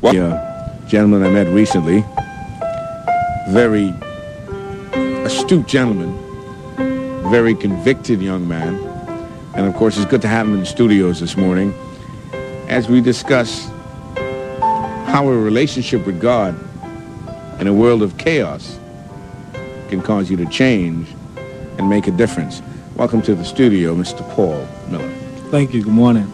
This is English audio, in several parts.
Well, a gentleman I met recently, very astute gentleman, very convicted young man. And of course, it's good to have him in the studios this morning as we discuss how a relationship with God in a world of chaos can cause you to change and make a difference. Welcome to the studio, Mr. Paul Miller. Thank you. Good morning.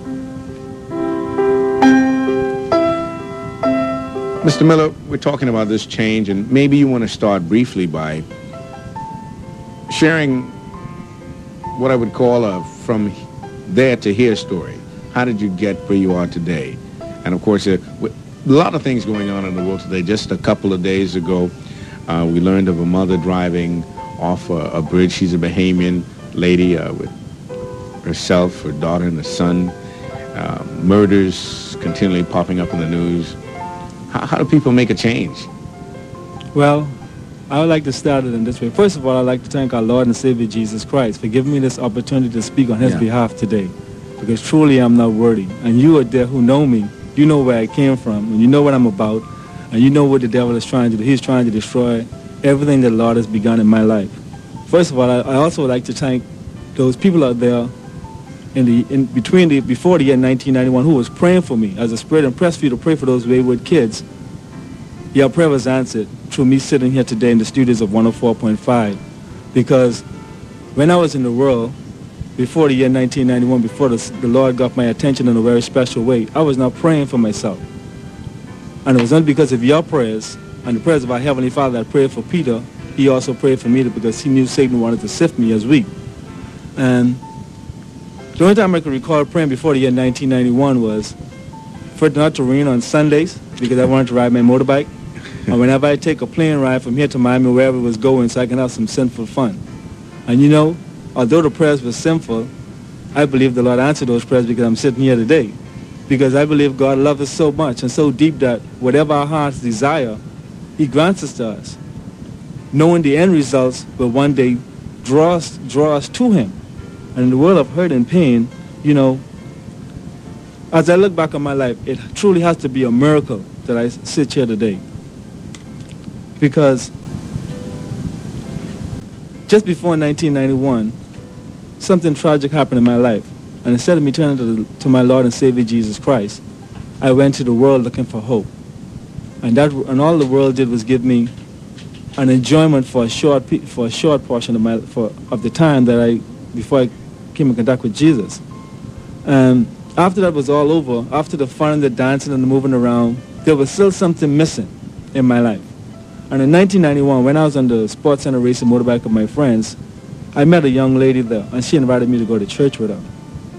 Mr. Miller, we're talking about this change, and maybe you want to start briefly by sharing what I would call a from there to here story. How did you get where you are today? And of course, a lot of things going on in the world today. Just a couple of days ago, we learned of a mother driving off a bridge. She's a Bahamian lady with herself, her daughter, and a son. Murders continually popping up in the news. How do people make a change? Well, I would like to start it in this way. First of all, I'd like to thank our Lord and Savior Jesus Christ for giving me this opportunity to speak on his behalf today, because truly I'm not worthy. And you are there who know me. You know where I came from, and you know what I'm about, and you know what the devil is trying to do. He's trying to destroy everything that the Lord has begun in my life. First of all, I also would like to thank those people out there before the year 1991 who was praying for me. As the Spirit impressed for you to pray for those wayward kids, your prayer was answered through me sitting here today in the studios of 104.5. Because when I was in the world, before the year 1991, before the Lord got my attention in a very special way, I was not praying for myself. And it was not because of your prayers and the prayers of our Heavenly Father that prayed for Peter. He also prayed for me because he knew Satan wanted to sift me as wheat. And the only time I could recall praying before the year 1991 was for it not to rain on Sundays, because I wanted to ride my motorbike. And whenever I take a plane ride from here to Miami, wherever it was going, so I can have some sinful fun. And you know, although the prayers were sinful, I believe the Lord answered those prayers because I'm sitting here today. Because I believe God loves us so much and so deep that whatever our hearts desire, he grants us to us, knowing the end results will one day draw us to him. And in the world of hurt and pain, you know, as I look back on my life, it truly has to be a miracle that I sit here today. Because just before 1991, something tragic happened in my life. And instead of me turning to my Lord and Savior Jesus Christ, I went to the world looking for hope. And all the world did was give me an enjoyment for a short portion of the time before I came in contact with Jesus. And after that was all over, after the fun and the dancing and the moving around, there was still something missing in my life. And in 1991, when I was on the Sports Center racing motorbike with my friends, I met a young lady there, and she invited me to go to church with her.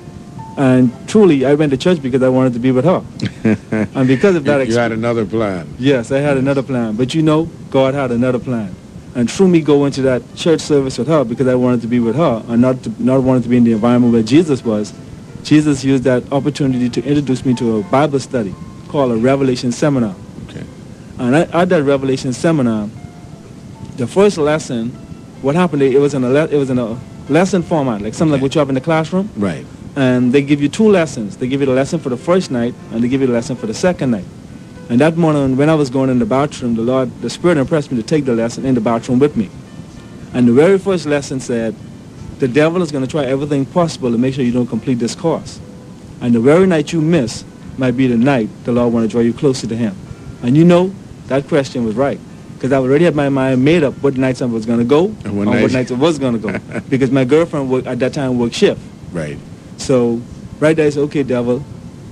And truly, I went to church because I wanted to be with her. And because of that you had another plan. Yes, I had another plan. But you know, God had another plan. And through me going to that church service with her because I wanted to be with her and not wanted to be in the environment where Jesus was, Jesus used that opportunity to introduce me to a Bible study called a Revelation Seminar. Okay. And at that Revelation Seminar, the first lesson, what happened, it was in a lesson format, like something like what you have in the classroom. Right. And they give you two lessons. They give you the lesson for the first night, and they give you the lesson for the second night. And that morning, when I was going in the bathroom, the Spirit impressed me to take the lesson in the bathroom with me. And the very first lesson said, the devil is going to try everything possible to make sure you don't complete this course. And the very night you miss might be the night the Lord want to draw you closer to him. And you know, that question was right. Because I already had my mind made up what nights I was going to go and what nights I was going to go. Because my girlfriend at that time worked shift. Right. So right there I said, okay, devil,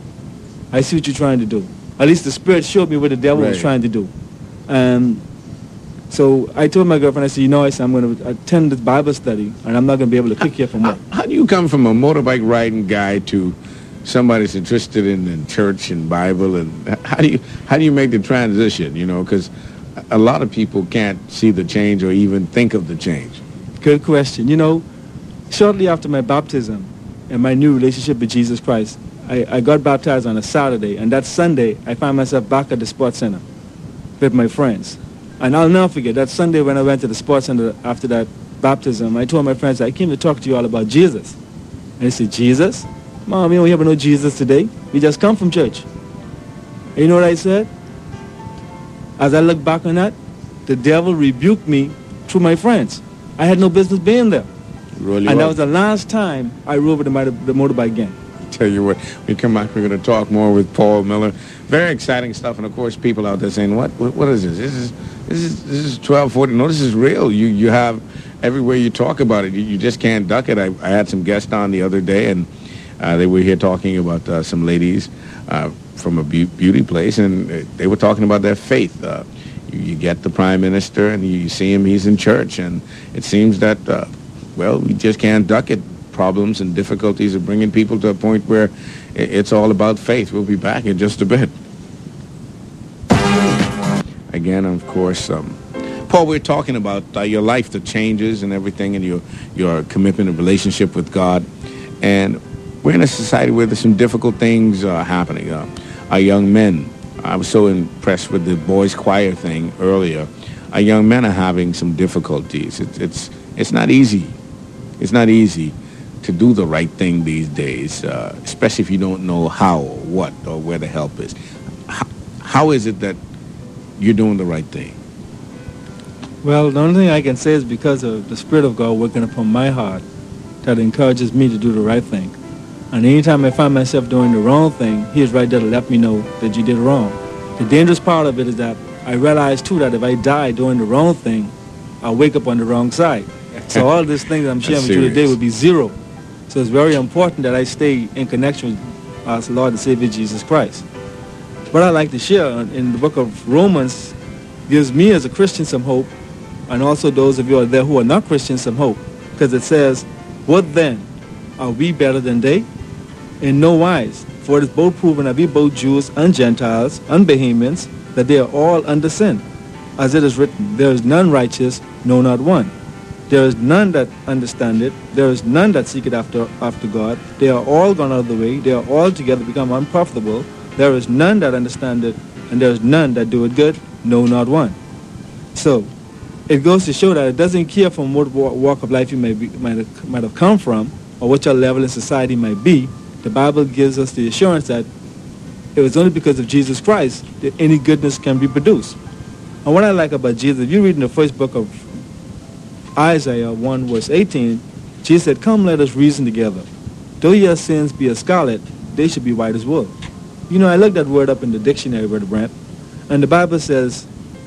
I see what you're trying to do. At least the Spirit showed me what the devil was trying to do. And so I told my girlfriend, I said, I'm going to attend this Bible study, and I'm not going to be able to pick you up from work. How do you come from a motorbike riding guy to somebody that's interested in church and Bible? And how do you make the transition, you know? Because a lot of people can't see the change or even think of the change. Good question. You know, shortly after my baptism and my new relationship with Jesus Christ, I got baptized on a Saturday, and that Sunday, I found myself back at the Sports Center with my friends. And I'll never forget, that Sunday when I went to the Sports Center after that baptism, I told my friends, I came to talk to you all about Jesus. And they said, Jesus? Mom, we don't have no Jesus today. We just come from church. And you know what I said? As I look back on that, the devil rebuked me through my friends. I had no business being there. Really and well. that was the last time I rode with the motorbike again. Tell you what, when we come back, we're going to talk more with Paul Miller. Very exciting stuff, and of course, people out there saying, "What is this? This is 1240. No, this is real. You have everywhere you talk about it. You just can't duck it." I had some guests on the other day, and they were here talking about some ladies from a beauty place, and they were talking about their faith. You get the prime minister, and you see him; he's in church, and it seems that we just can't duck it. Problems and difficulties of bringing people to a point where it's all about faith. We'll be back in just a bit. Again, of course, Paul, we're talking about your life, the changes and everything, and your commitment and relationship with God. And we're in a society where there's some difficult things happening. Our young men, I was so impressed with the boys' choir thing earlier. Our young men are having some difficulties. It's not easy. It's not easy to do the right thing these days, especially if you don't know how or what or where the help is. How is it that you're doing the right thing? Well, the only thing I can say is because of the Spirit of God working upon my heart that encourages me to do the right thing. And anytime I find myself doing the wrong thing, He is right there to let me know that you did wrong. The dangerous part of it is that I realize, too, that if I die doing the wrong thing, I'll wake up on the wrong side. So all these things that I'm sharing with you today would be zero. So it's very important that I stay in connection with our Lord and Savior Jesus Christ. What I'd like to share in the book of Romans gives me as a Christian some hope, and also those of you out there who are not Christians some hope, because it says, "What then? Are we better than they? In no wise, for it is both proven that we both Jews and Gentiles and Bahamians, that they are all under sin. As it is written, there is none righteous, no, not one. There is none that understandeth. There is none that seeketh after God. They are all gone out of the way. They are all together become unprofitable. There is none that understandeth, and there is none that doeth good, no, not one." So, it goes to show that it doesn't care from what walk of life you might have come from, or what your level in society might be. The Bible gives us the assurance that it was only because of Jesus Christ that any goodness can be produced. And what I like about Jesus, if you read in the first book of Isaiah 1 verse 18, Jesus said, "Come, let us reason together. Though your sins be as scarlet, they should be white as wool." You know, I looked that word up in the dictionary, Brother Brent, and the Bible says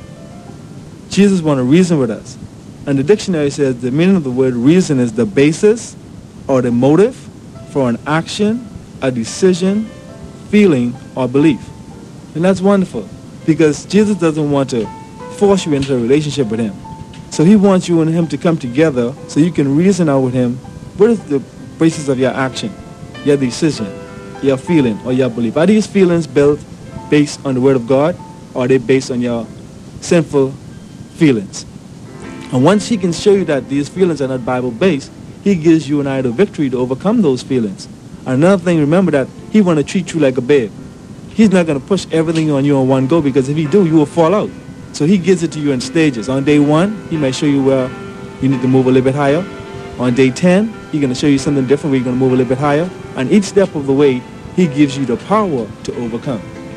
Jesus want to reason with us. And the dictionary says the meaning of the word reason is the basis or the motive for an action, a decision, feeling, or belief. And that's wonderful, because Jesus doesn't want to force you into a relationship with Him. So He wants you and Him to come together so you can reason out with Him what is the basis of your action, your decision, your feeling, or your belief. Are these feelings built based on the Word of God, or are they based on your sinful feelings? And once He can show you that these feelings are not Bible-based, He gives you and I the victory to overcome those feelings. And another thing, remember that He want to treat you like a babe. He's not going to push everything on you in one go, because if He do, you will fall out. So He gives it to you in stages. On day 1, He might show you where you need to move a little bit higher. On day 10, He's going to show you something different where you're going to move a little bit higher. And each step of the way, He gives you the power to overcome.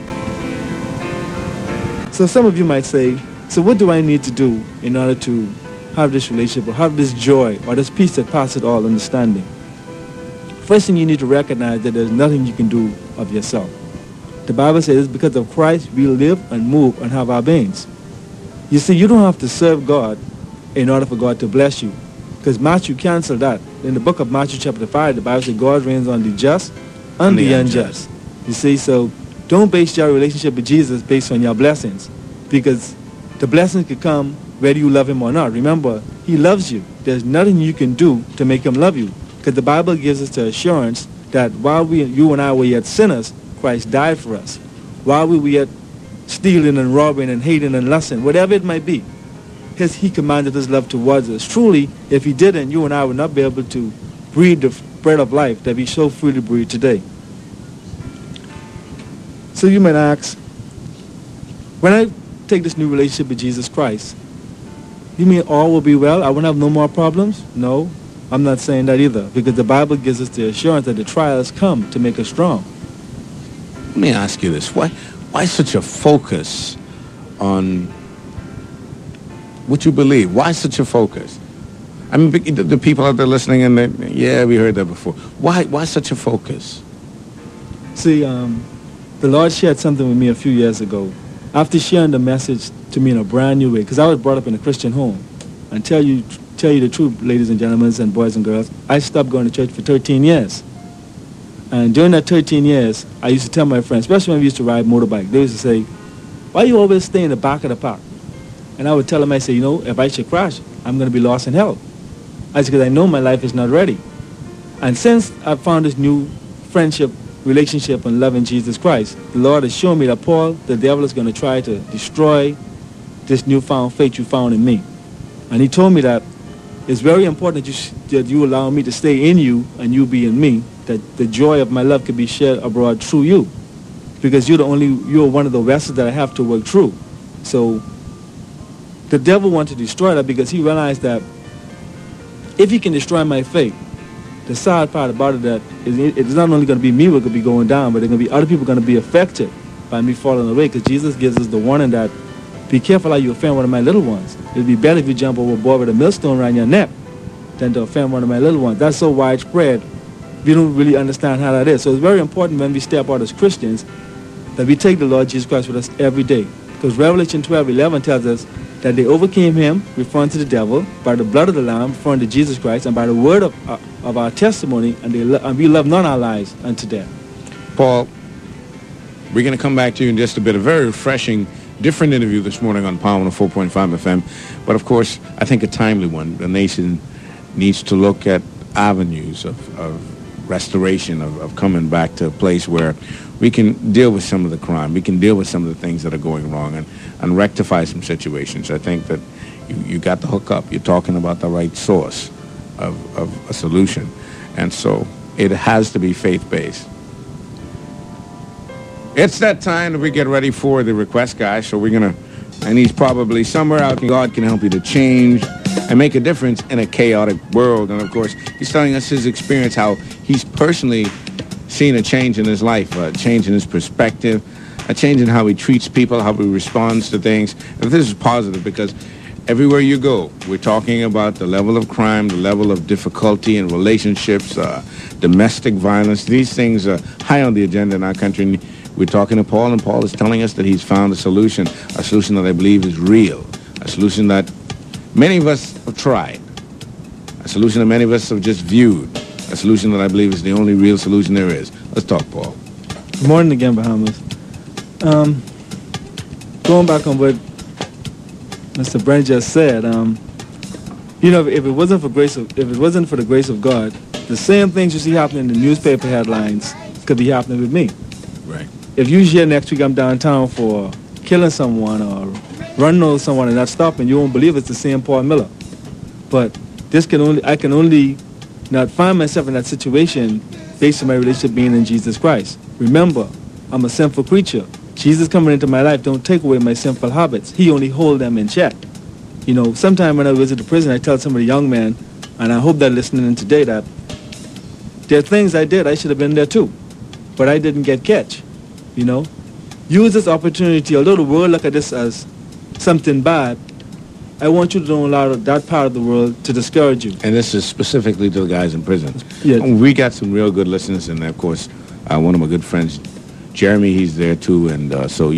So some of you might say, so what do I need to do in order to have this relationship, or have this joy, or this peace that passes all understanding? First thing, you need to recognize that there's nothing you can do of yourself. The Bible says because of Christ we live and move and have our beings. You see, you don't have to serve God in order for God to bless you, because Matthew canceled that. In the book of Matthew chapter 5, the Bible says God reigns on the just and the unjust. You see, so don't base your relationship with Jesus based on your blessings, because the blessings could come whether you love Him or not. Remember, He loves you. There's nothing you can do to make Him love you, because the Bible gives us the assurance that while you and I were yet sinners, Christ died for us. While we were yet stealing and robbing and hating and lusting, whatever it might be, He commanded His love towards us. Truly, if He didn't, you and I would not be able to breathe the bread of life that we so freely breathe today. So you might ask, when I take this new relationship with Jesus Christ, you mean all will be well? I won't have no more problems? No, I'm not saying that either, because the Bible gives us the assurance that the trials come to make us strong. Let me ask you this. Why Why such a focus on what you believe? Why such a focus? I mean, the people out there listening, and yeah, we heard that before. Why such a focus? See, the Lord shared something with me a few years ago. After sharing the message to me in a brand new way, because I was brought up in a Christian home, and tell you the truth, ladies and gentlemen, and boys and girls, I stopped going to church for 13 years. And during that 13 years, I used to tell my friends, especially when we used to ride motorbike, they used to say, why you always stay in the back of the park? And I would tell them, I say, you know, if I should crash, I'm going to be lost in hell. I said, because I know my life is not ready. And since I found this new friendship, relationship, and love in Jesus Christ, the Lord has shown me that, Paul, the devil is going to try to destroy this newfound faith you found in me. And he told me that it's very important that you allow me to stay in you and you be in me, that the joy of my love could be shared abroad through you, because you're one of the vessels that I have to work through. So the devil wanted to destroy that because he realized that if he can destroy my faith, the sad part about it that it's not only going to be me who could be going down, but there are going to be other people going to be affected by me falling away, because Jesus gives us the warning that be careful how you offend one of my little ones. It would be better if you jump overboard with a millstone around your neck than to offend one of my little ones. That's so widespread, we don't really understand how that is. So it's very important when we step out as Christians that we take the Lord Jesus Christ with us every day. Because Revelation 12:11 tells us that they overcame him, referring to the devil, by the blood of the Lamb, referring to Jesus Christ, and by the word of our testimony, and we love not our lives unto death. Paul, we're going to come back to you in just a bit. A very refreshing, different interview this morning on Power 104.5 FM. But, of course, I think a timely one. The nation needs to look at avenues of restoration, of coming back to a place where we can deal with some of the crime. We can deal with some of the things that are going wrong and rectify some situations. I think that you got the hook up. You're talking about the right source of a solution. And so it has to be faith-based. It's that time that we get ready for the request, guys. So and he's probably somewhere out there. God can help you to change and make a difference in a chaotic world. And, of course, he's telling us his experience, how he's personally seen a change in his life, a change in his perspective, a change in how he treats people, how he responds to things. And this is positive because everywhere you go, we're talking about the level of crime, the level of difficulty in relationships, domestic violence. These things are high on the agenda in our country. We're talking to Paul, and Paul is telling us that he's found a solution that I believe is real, a solution that many of us have tried, a solution that many of us have just viewed, a solution that I believe is the only real solution there is. Let's talk, Paul. Good morning again, Bahamas. Going back on what Mr. Brent just said, if it wasn't for the grace of God, the same things you see happening in the newspaper headlines could be happening with me. Right. If you hear next week I'm downtown for killing someone or running over someone and not stopping, you won't believe it's the same Paul Miller. But I can only not find myself in that situation based on my relationship being in Jesus Christ. Remember, I'm a sinful creature. Jesus coming into my life don't take away my sinful habits. He only hold them in check. Sometime when I visit the prison, I tell some of the young men, and I hope they're listening in today, that there are things I did, I should have been there too. But I didn't get catch. Use this opportunity. Although the world look at this as something bad, I want you to don't allow that part of the world to discourage you. And this is specifically to the guys in prison. Yes. We got some real good listeners, and of course, one of my good friends, Jeremy, he's there too, and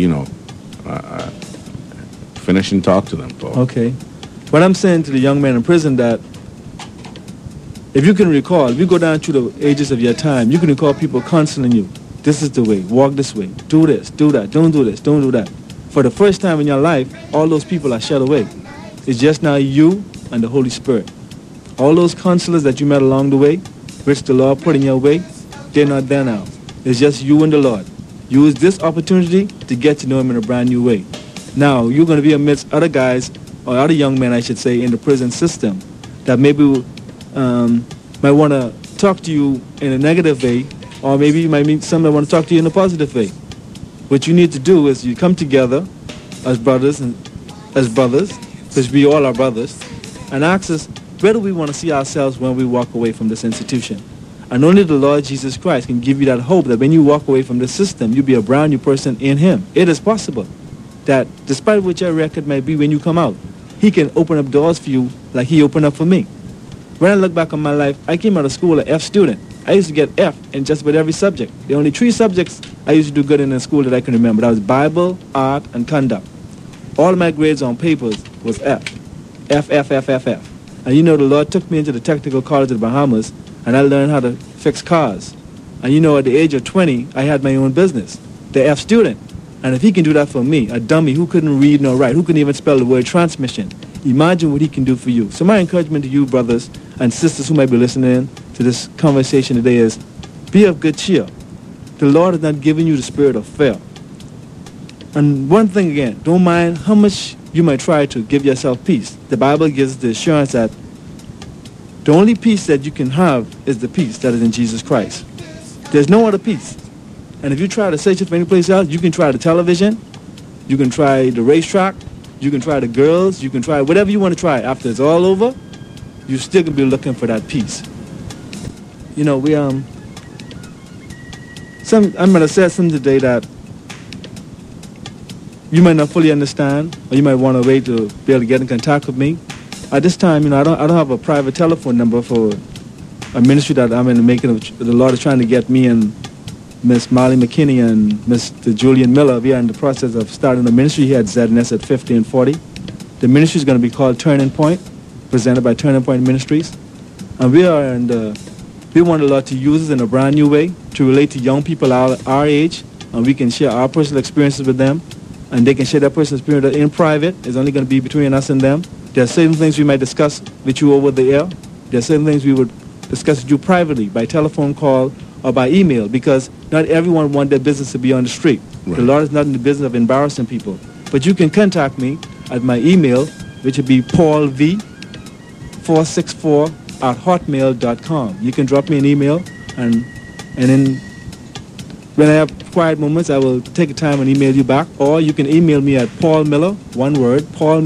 finish and talk to them, Paul. Okay. What I'm saying to the young man in prison, that if you can recall, if you go down through the ages of your time, you can recall people counseling you. This is the way. Walk this way. Do this. Do that. Don't do this. Don't do that. For the first time in your life, all those people are shed away. It's just now you and the Holy Spirit. All those counselors that you met along the way, which the Lord put in your way, they're not there now. It's just you and the Lord. Use this opportunity to get to know him in a brand new way. Now, you're going to be amidst other guys, or other young men, I should say, in the prison system that maybe might want to talk to you in a negative way, or maybe you might meet some that want to talk to you in a positive way. What you need to do is you come together as brothers, because we all are brothers, and ask us, where do we want to see ourselves when we walk away from this institution? And only the Lord Jesus Christ can give you that hope that when you walk away from the system, you'll be a brand new person in him. It is possible that despite what your record might be when you come out, he can open up doors for you like he opened up for me. When I look back on my life, I came out of school an F student. I used to get F in just about every subject. The only 3 subjects I used to do good in the school that I can remember. That was Bible, art, and conduct. All of my grades on papers was F. F, F, F, F, F. And you know, the Lord took me into the Technical College of the Bahamas, and I learned how to fix cars. And you know, at the age of 20, I had my own business, the F student. And if he can do that for me, a dummy who couldn't read nor write, who couldn't even spell the word transmission, imagine what he can do for you. So my encouragement to you, brothers and sisters who might be listening to this conversation today is, be of good cheer. The Lord has not given you the spirit of fear. And one thing again, don't mind how much you might try to give yourself peace. The Bible gives the assurance that the only peace that you can have is the peace that is in Jesus Christ. There's no other peace. And if you try to search it for any place else, you can try the television, you can try the racetrack, you can try the girls, you can try whatever you want to try. After it's all over, you're still going to be looking for that peace. You know, I'm going to say something today that you might not fully understand, or you might want to wait to be able to get in contact with me. At this time, you know, I don't have a private telephone number for a ministry that I'm in the making of. The Lord is trying to get me and Miss Molly McKinney and Mr. Julian Miller. We are in the process of starting a ministry here at ZNS at 50 and 40. The ministry is going to be called Turning Point, presented by Turning Point Ministries. And we want the Lord to use us in a brand new way to relate to young people our age, and we can share our personal experiences with them, and they can share their personal experience in private. It's only going to be between us and them. There are certain things we might discuss with you over the air. There are certain things we would discuss with you privately by telephone call or by email, because not everyone wants their business to be on the street. Right. The Lord is not in the business of embarrassing people. But you can contact me at my email, which would be paulv464@hotmail.com. You can drop me an email, and then when I have quiet moments, I will take the time and email you back. Or you can email me at Paul Miller, one word,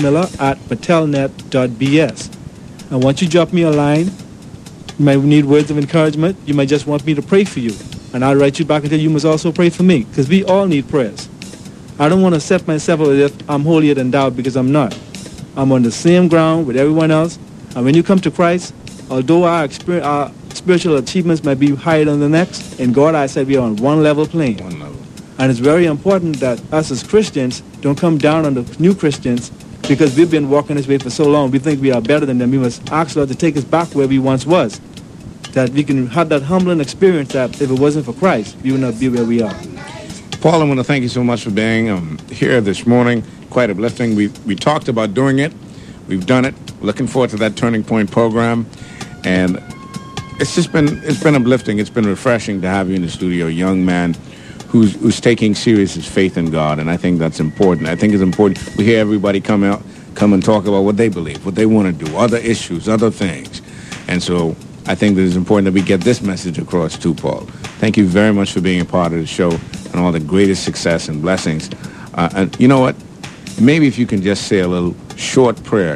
paulmiller@patelnet.bs. And once you drop me a line, you might need words of encouragement. You might just want me to pray for you. And I'll write you back and tell you must also pray for me, because we all need prayers. I don't want to set myself as if I'm holier than thou, because I'm not. I'm on the same ground with everyone else. And when you come to Christ, although our spiritual achievements might be higher than the next, in God I said we are on one level plane. One level. And it's very important that us as Christians don't come down on the new Christians, because we've been walking this way for so long. We think we are better than them. We must ask Lord to take us back where we once was, that we can have that humbling experience that if it wasn't for Christ, we would not be where we are. Paul, I want to thank you so much for being here this morning. Quite uplifting. We talked about doing it. We've done it. Looking forward to that Turning Point program. And it's been uplifting. It's been refreshing to have you in the studio, a young man who's taking serious his faith in God, and I think that's important. I think it's important we hear everybody come and talk about what they believe, what they want to do, other issues, other things. And so I think that it's important that we get this message across too, Paul. Thank you very much for being a part of the show and all the greatest success and blessings. And you know what? Maybe if you can just say a little short prayer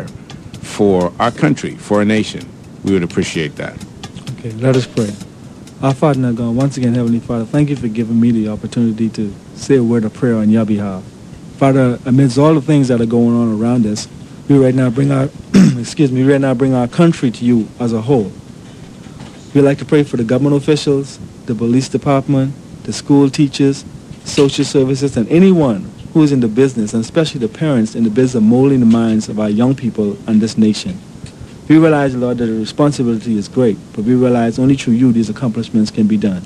for our country, for our nation, we would appreciate that. Okay, let us pray. Our Father in God, once again, Heavenly Father, thank you for giving me the opportunity to say a word of prayer on your behalf. Father, amidst all the things that are going on around us, we right now bring our bring our country to you as a whole. We'd like to pray for the government officials, the police department, the school teachers, social services, and anyone who is in the business, and especially the parents in the business of molding the minds of our young people and this nation. We realize, Lord, that the responsibility is great, but we realize only through you these accomplishments can be done.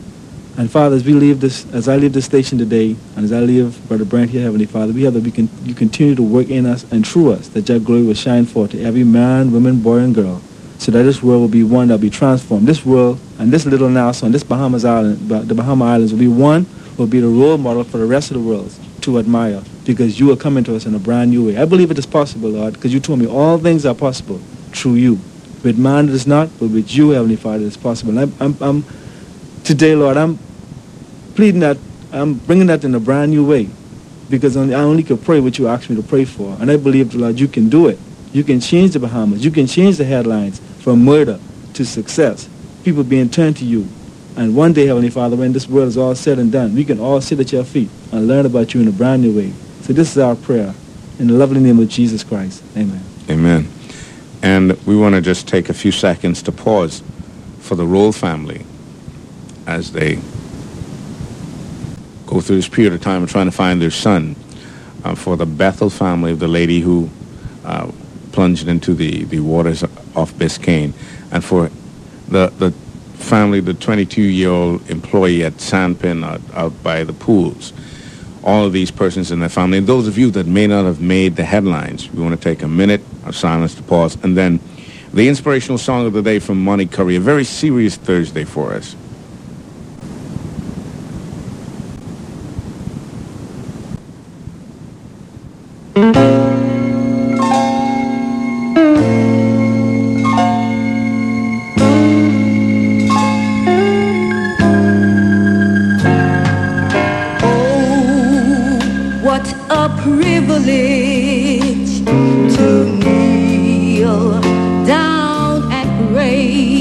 And Father, as I leave this station today, and as I leave Brother Brent here, Heavenly Father, we have that you continue to work in us and through us, that your glory will shine forth to every man, woman, boy, and girl, so that this world will be one that will be transformed. This world and this little Nassau and this Bahamas Island, the Bahama Islands will be the role model for the rest of the world to admire, because you are coming to us in a brand new way. I believe it is possible, Lord, because you told me all things are possible through you. With man it is not, but with you, Heavenly Father, it is possible. And I'm today, Lord, I'm pleading that, I'm bringing that in a brand new way, because I only can pray what you asked me to pray for. And I believe, Lord, you can do it. You can change the Bahamas. You can change the headlines from murder to success. people being turned to you. And one day, Heavenly Father, when this world is all said and done, we can all sit at your feet and learn about you in a brand new way. So this is our prayer. In the lovely name of Jesus Christ. Amen. Amen. And we want to just take a few seconds to pause for the Roll family as they go through this period of time of trying to find their son. For the Bethel family, the lady who plunged into the waters off Biscayne. And for the family, the 22-year-old employee at Sandpin out by the pools. All of these persons in their family. And those of you that may not have made the headlines, we want to take a minute of silence to pause. And then the inspirational song of the day from Monty Curry, a very serious Thursday for us. Privilege to kneel down and pray.